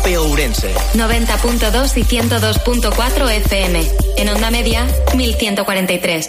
COPE Ourense. 90.2 y 102.4 FM. En onda media, 1143.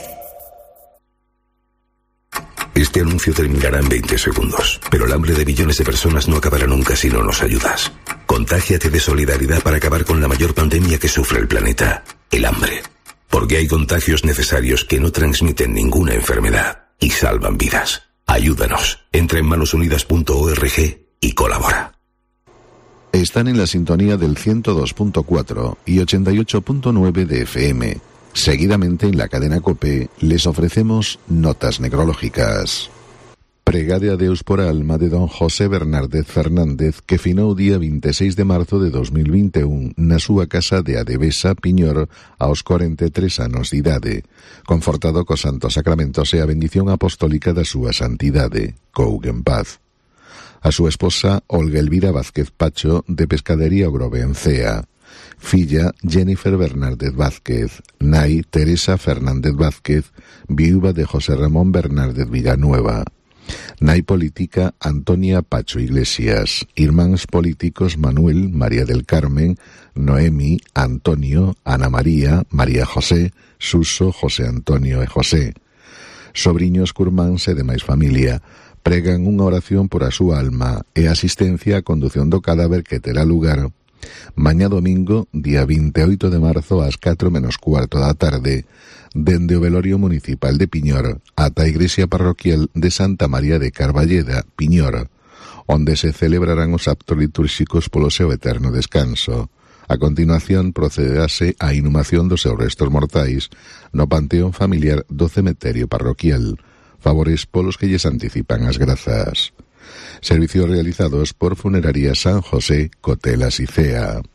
Este anuncio terminará en 20 segundos, pero el hambre de millones de personas no acabará nunca si no nos ayudas. Contágiate de solidaridad para acabar con la mayor pandemia que sufre el planeta, el hambre. Porque hay contagios necesarios que no transmiten ninguna enfermedad y salvan vidas. Ayúdanos. Entra en manosunidas.org y colabora. Están en la sintonía del 102.4 y 88.9 de FM. Seguidamente en la cadena COPE les ofrecemos notas necrológicas. Pregade a Deus por a alma de don José Bernárdez Fernández, que finou día 26 de marzo de 2021 na súa casa de Adevesa, Piñor, aos 43 anos de idade, confortado cos santos sacramentos e a bendición apostólica da súa santidade. Cougue en paz. A súa esposa, Olga Elvira Vázquez Pacho, de Pescadería O Grove en Cea. Filla, Jennifer Bernárdez Vázquez. Nai, Teresa Fernández Vázquez, viúva de José Ramón Bernárdez Villanueva. Nai política, Antonia Pacho Iglesias. Irmáns políticos, Manuel, María del Carmen, Noemi, Antonio, Ana María, María José, Suso, José Antonio e José. Sobriños, curmáns e demais familia pregan unha oración por a súa alma e asistencia á condución do cadáver que terá lugar mañá domingo, día 28 de marzo ás 4 menos cuarto da tarde, dende o velorio municipal de Piñor ata a igrexa parroquial de Santa María de Carballeda, Piñor, onde se celebrarán os actos litúrxicos polo seu eterno descanso. A continuación procederase á inhumación dos seus restos mortais no panteón familiar do cemiterio parroquial, favores polos que lles anticipan as grazas. Servicios realizados por Funeraria San José, Cotelas y Cea.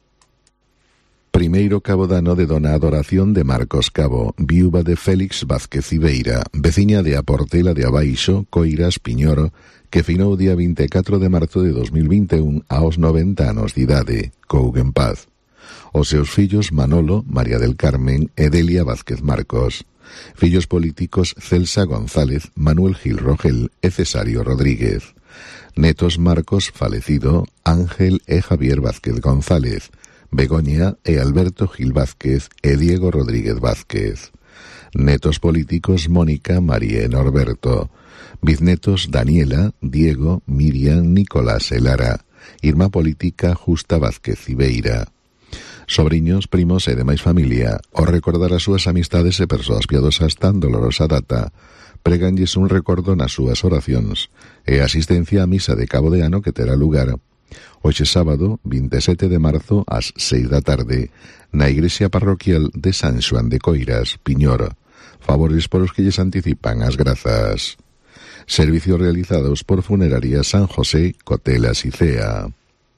Primeiro cabo dano de dona Adoración de Marcos Cabo, viúva de Félix Vázquez Ibeira, veciña de A Portela de Abaixo, Coiras, Piñor, que finou día 24 de marzo de 2021 aos 90 anos de idade. Cougue en paz. Os seus fillos Manolo, María del Carmen e Delia Vázquez Marcos. Fillos políticos Celsa González, Manuel Gil Rogel e Cesario Rodríguez. Netos Marcos falecido, Ángel e Javier Vázquez González, Begoña e Alberto Gil Vázquez e Diego Rodríguez Vázquez. Netos políticos Mónica, María e Norberto. Bisnetos Daniela, Diego, Miriam, Nicolás e Lara. Irmá política Justa Vázquez Ibeira. Sobriños, primos e demais familia, ao recordar as súas amistades e persoas piadosas tan dolorosa data, preganlles un recordo nas súas oracións e asistencia á misa de cabo de ano que terá lugar hoxe sábado, 27 de marzo, ás 6 da tarde, na igrexa parroquial de San Xoán de Coiras, Piñor, favores polos que lles anticipan as grazas. Servicios realizados por Funeraria San José, Cotelas y Cea.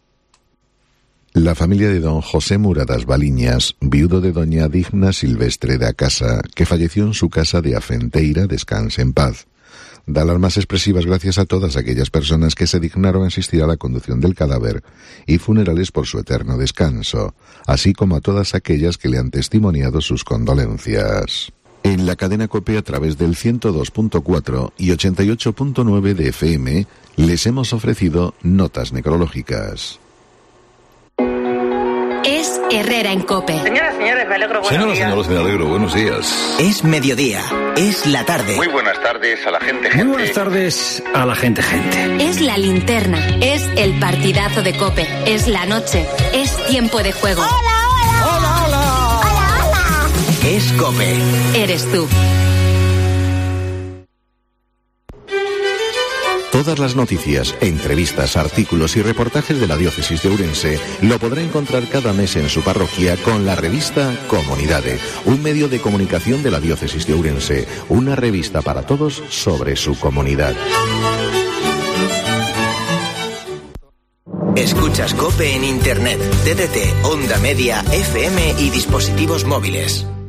La familia de don José Muradas Baliñas, viudo de doña Digna Silvestre da Casa, que falleció en su casa de Afenteira, descanse en paz. Da las más expresivas gracias a todas aquellas personas que se dignaron a asistir a la conducción del cadáver y funerales por su eterno descanso, así como a todas aquellas que le han testimoniado sus condolencias. En la cadena COPE a través del 102.4 y 88.9 de FM les hemos ofrecido notas necrológicas. Es Herrera en COPE. Señoras, señores, me alegro, buenos días. Señoras, me alegro, buenos días. Es mediodía, es la tarde. Muy buenas tardes a la gente. Muy buenas tardes a la gente. Es la linterna, es el partidazo de COPE, es la noche, es tiempo de juego. ¡Hola! Es COPE. Eres tú. Todas las noticias, entrevistas, artículos y reportajes de la Diócesis de Ourense lo podrá encontrar cada mes en su parroquia con la revista Comunidade, un medio de comunicación de la Diócesis de Ourense, una revista para todos sobre su comunidad. Escuchas COPE en Internet, TDT, Onda Media, FM y dispositivos móviles.